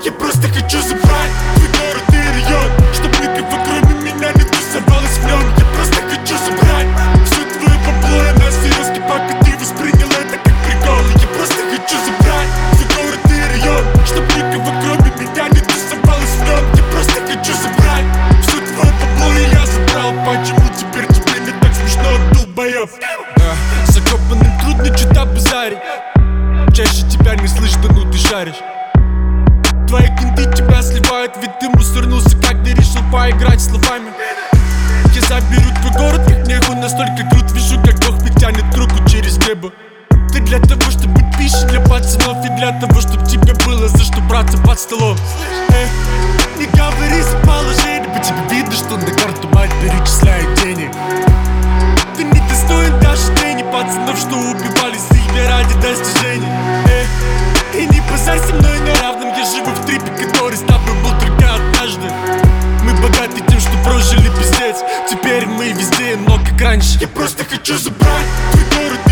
Я просто хочу забрать твой город и район, чтоб никого кроме меня не тусовалось в нем. Я просто хочу забрать все твое бабло, я на серьезке, пока ты воспринял это как прикол. Я просто хочу забрать твой город и район, чтоб никого кроме меня не тусовалось в нем. Я просто хочу забрать все твое бабло, и я забрал. Почему теперь тебе не так смешно, долбоёб? С закопанным трудно что-то базарить. Чаще тебя не слышно, ну ты шаришь. Твои кенты тебя сливают, ведь ты мусорнулся, когда решил поиграть словами. Я заберу твой город, как нехуй, настолько крут. Вижу, как Бог тянет руку через небо. Ты для того, чтобы быть пищей для пацанов, и для того, чтобы тебе было за что браться под столом. Не говори за положение, по тебе видно, что на карту мать перечисляет денег. Ты не достоин даже тени пацанов, что убивались за имя ради достижений. И не позай со мной на равном, я живу в трипе, который с тобой был только однажды. Мы богаты тем, что прожили пиздец, теперь мы везде, но как раньше. Я просто хочу забрать твой город